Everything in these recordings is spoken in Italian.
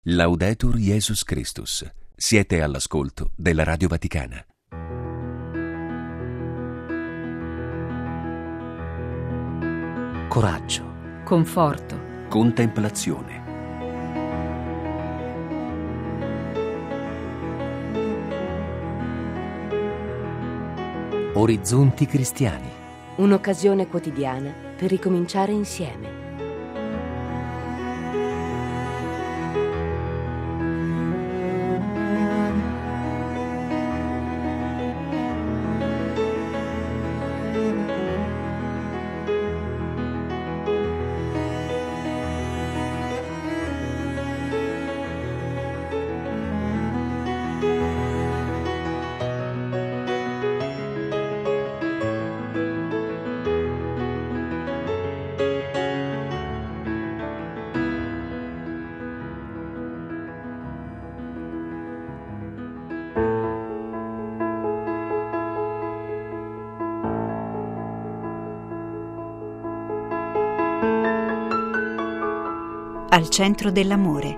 Laudetur Jesus Christus. Siete all'ascolto della Radio Vaticana. Coraggio, conforto, Contemplazione. orizzonti cristiani. Un'occasione quotidiana per ricominciare insieme. Al centro dell'amore.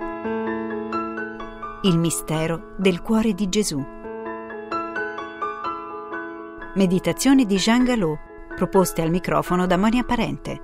Il mistero del cuore di Gesù. Meditazioni di Jean Galot, proposte al microfono da Monia Parente.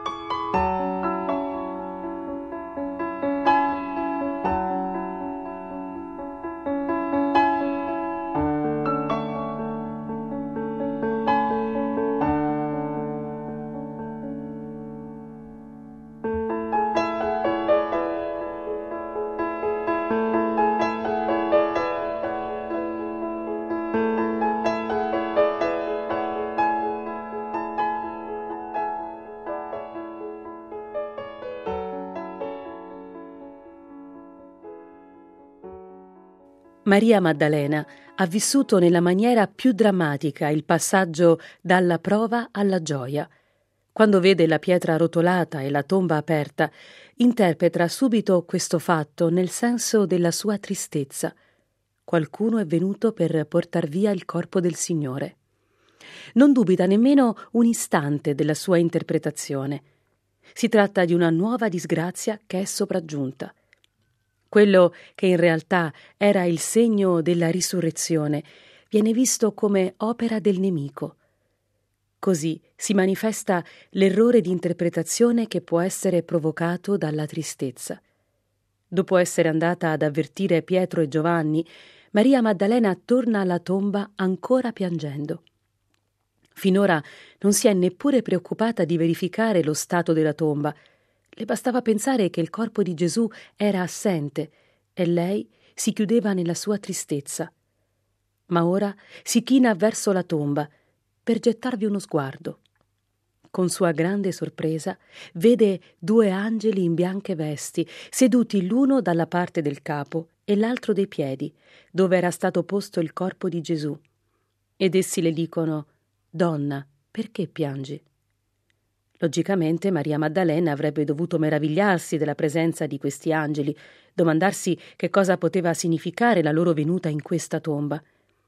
Maria Maddalena ha vissuto nella maniera più drammatica il passaggio dalla prova alla gioia. Quando vede la pietra rotolata e la tomba aperta, interpreta subito questo fatto nel senso della sua tristezza. Qualcuno è venuto per portar via il corpo del Signore. Non dubita nemmeno un istante della sua interpretazione. Si tratta di una nuova disgrazia che è sopraggiunta. Quello che in realtà era il segno della risurrezione viene visto come opera del nemico. Così si manifesta l'errore di interpretazione che può essere provocato dalla tristezza. Dopo essere andata ad avvertire Pietro e Giovanni, Maria Maddalena torna alla tomba ancora piangendo. Finora non si è neppure preoccupata di verificare lo stato della tomba. Le bastava pensare che il corpo di Gesù era assente e lei si chiudeva nella sua tristezza. Ma ora si china verso la tomba per gettarvi uno sguardo. Con sua grande sorpresa vede 2 angeli in bianche vesti, seduti l'uno dalla parte del capo e l'altro dei piedi, dove era stato posto il corpo di Gesù. Ed essi le dicono: «Donna, perché piangi?» Logicamente Maria Maddalena avrebbe dovuto meravigliarsi della presenza di questi angeli, domandarsi che cosa poteva significare la loro venuta in questa tomba.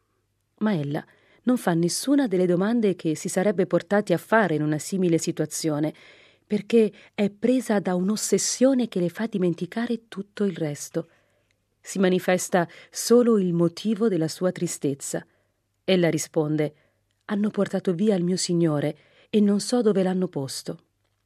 Ma ella non fa nessuna delle domande che si sarebbe portati a fare in una simile situazione, perché è presa da un'ossessione che le fa dimenticare tutto il resto. Si manifesta solo il motivo della sua tristezza. Ella risponde: «Hanno portato via il mio Signore e non so dove l'hanno posto».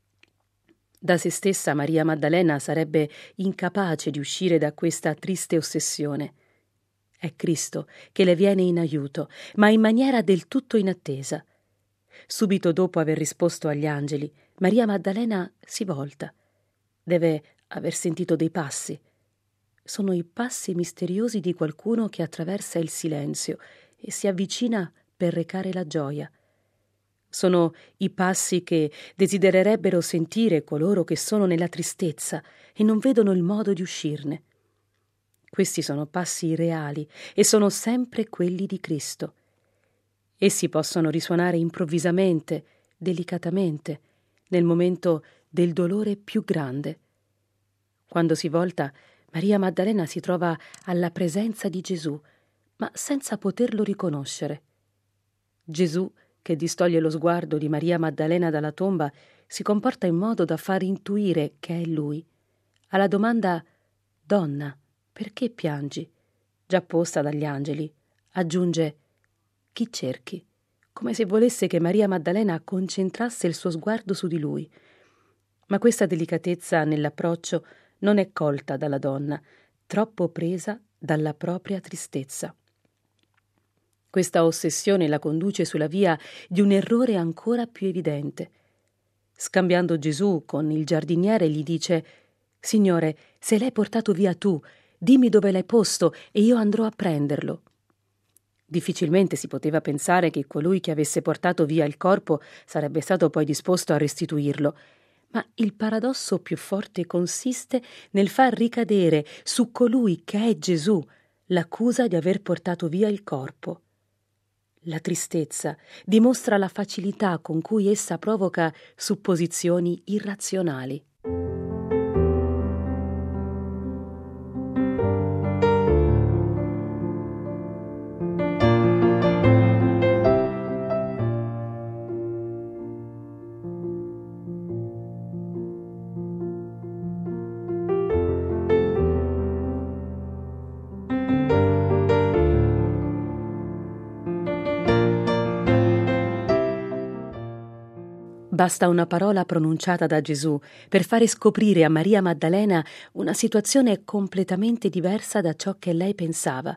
Da se stessa Maria Maddalena sarebbe incapace di uscire da questa triste ossessione. È Cristo che le viene in aiuto, ma in maniera del tutto inattesa. Subito dopo aver risposto agli angeli, Maria Maddalena si volta. Deve aver sentito dei passi. Sono i passi misteriosi di qualcuno che attraversa il silenzio e si avvicina per recare la gioia. Sono i passi che desidererebbero sentire coloro che sono nella tristezza e non vedono il modo di uscirne. Questi sono passi reali e sono sempre quelli di Cristo. Essi possono risuonare improvvisamente, delicatamente, nel momento del dolore più grande. Quando si volta, Maria Maddalena si trova alla presenza di Gesù, ma senza poterlo riconoscere. Gesù, che distoglie lo sguardo di Maria Maddalena dalla tomba, si comporta in modo da far intuire che è lui. Alla domanda «Donna, perché piangi?» Già posta dagli angeli, aggiunge «Chi cerchi?» come se volesse che Maria Maddalena concentrasse il suo sguardo su di lui. Ma questa delicatezza nell'approccio non è colta dalla donna, troppo presa dalla propria tristezza. Questa ossessione la conduce sulla via di un errore ancora più evidente. Scambiando Gesù con il giardiniere, gli dice: «Signore, se l'hai portato via tu, dimmi dove l'hai posto e io andrò a prenderlo». Difficilmente si poteva pensare che colui che avesse portato via il corpo sarebbe stato poi disposto a restituirlo, ma il paradosso più forte consiste nel far ricadere su colui che è Gesù l'accusa di aver portato via il corpo. La tristezza dimostra la facilità con cui essa provoca supposizioni irrazionali. Basta una parola pronunciata da Gesù per fare scoprire a Maria Maddalena una situazione completamente diversa da ciò che lei pensava.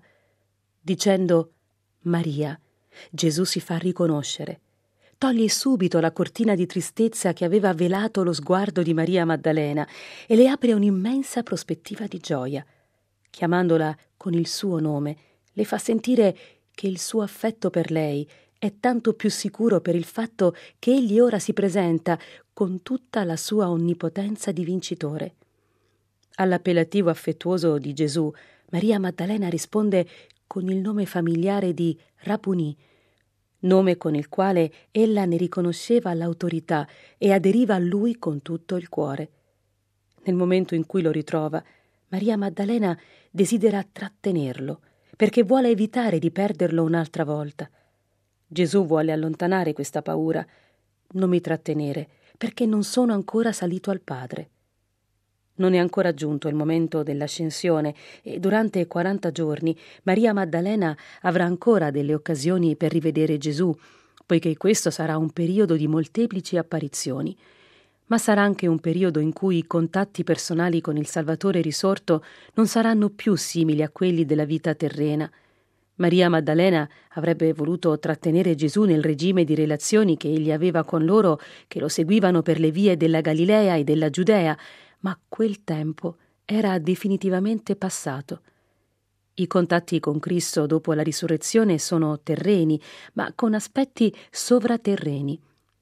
Dicendo «Maria», Gesù si fa riconoscere. Toglie subito la cortina di tristezza che aveva velato lo sguardo di Maria Maddalena e le apre un'immensa prospettiva di gioia. Chiamandola con il suo nome, le fa sentire che il suo affetto per lei è tanto più sicuro per il fatto che egli ora si presenta con tutta la sua onnipotenza di vincitore. All'appellativo affettuoso di Gesù, Maria Maddalena risponde con il nome familiare di Rabunì, nome con il quale ella ne riconosceva l'autorità e aderiva a lui con tutto il cuore. Nel momento in cui lo ritrova, Maria Maddalena desidera trattenerlo, perché vuole evitare di perderlo un'altra volta. Gesù vuole allontanare questa paura. Non mi trattenere, perché non sono ancora salito al Padre. Non è ancora giunto il momento dell'ascensione e durante 40 giorni Maria Maddalena avrà ancora delle occasioni per rivedere Gesù, poiché questo sarà un periodo di molteplici apparizioni. Ma sarà anche un periodo in cui i contatti personali con il Salvatore risorto non saranno più simili a quelli della vita terrena. Maria Maddalena avrebbe voluto trattenere Gesù nel regime di relazioni che egli aveva con loro che lo seguivano per le vie della Galilea e della Giudea, ma quel tempo era definitivamente passato. I contatti con Cristo dopo la risurrezione sono terreni, ma con aspetti sovraterreni.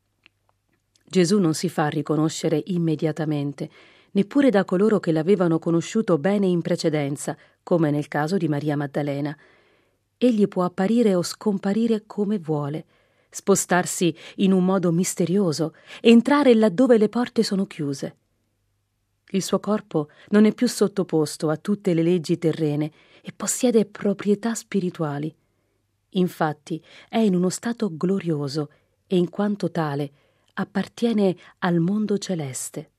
Gesù non si fa riconoscere immediatamente, neppure da coloro che l'avevano conosciuto bene in precedenza, come nel caso di Maria Maddalena. Egli può apparire o scomparire come vuole, spostarsi in un modo misterioso, entrare laddove le porte sono chiuse. Il suo corpo non è più sottoposto a tutte le leggi terrene e possiede proprietà spirituali. Infatti è in uno stato glorioso e in quanto tale appartiene al mondo celeste.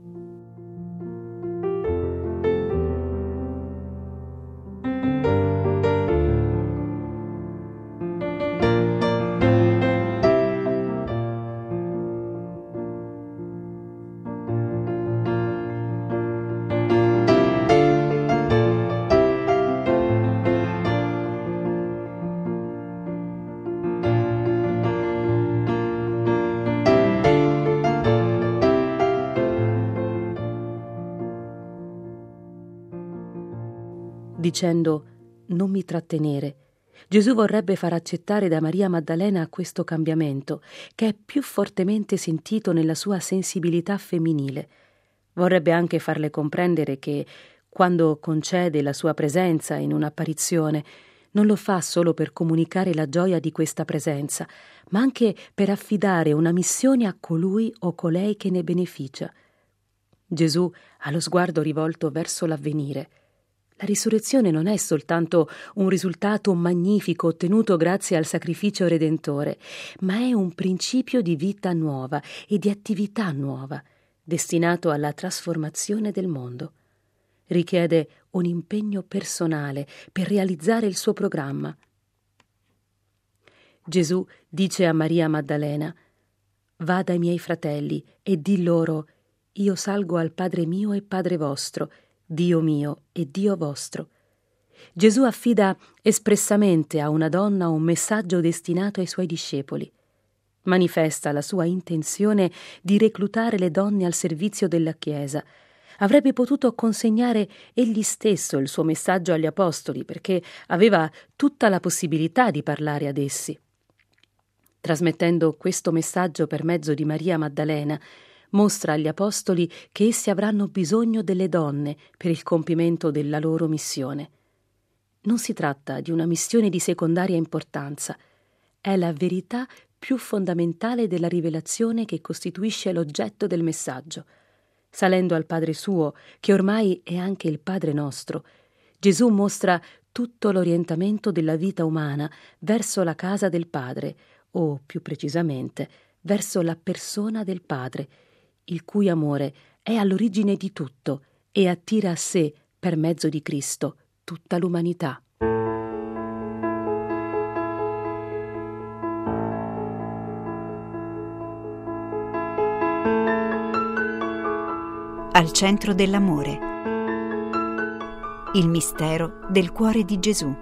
Dicendo «non mi trattenere», Gesù vorrebbe far accettare da Maria Maddalena questo cambiamento, che è più fortemente sentito nella sua sensibilità femminile. Vorrebbe anche farle comprendere che, quando concede la sua presenza in un'apparizione, non lo fa solo per comunicare la gioia di questa presenza, ma anche per affidare una missione a colui o colei che ne beneficia. Gesù ha lo sguardo rivolto verso l'avvenire. La risurrezione non è soltanto un risultato magnifico ottenuto grazie al sacrificio redentore, ma è un principio di vita nuova e di attività nuova, destinato alla trasformazione del mondo. Richiede un impegno personale per realizzare il suo programma. Gesù dice a Maria Maddalena: «Va dai miei fratelli e di loro: io salgo al Padre mio e Padre vostro, Dio mio e Dio vostro». Gesù affida espressamente a una donna un messaggio destinato ai suoi discepoli. Manifesta la sua intenzione di reclutare le donne al servizio della Chiesa. Avrebbe potuto consegnare egli stesso il suo messaggio agli apostoli, perché aveva tutta la possibilità di parlare ad essi. Trasmettendo questo messaggio per mezzo di Maria Maddalena, mostra agli apostoli che essi avranno bisogno delle donne per il compimento della loro missione. Non si tratta di una missione di secondaria importanza, è la verità più fondamentale della rivelazione che costituisce l'oggetto del messaggio. Salendo al Padre suo, che ormai è anche il Padre nostro, Gesù mostra tutto l'orientamento della vita umana verso la casa del Padre, o più precisamente verso la persona del Padre, il cui amore è all'origine di tutto e attira a sé, per mezzo di Cristo, tutta l'umanità. Al centro dell'amore. Il mistero del cuore di Gesù.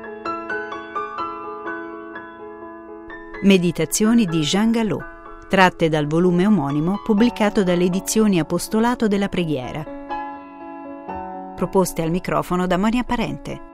Meditazioni di Jean Galot, tratte dal volume omonimo pubblicato dalle edizioni Apostolato della Preghiera. Proposte al microfono da Monia Parente.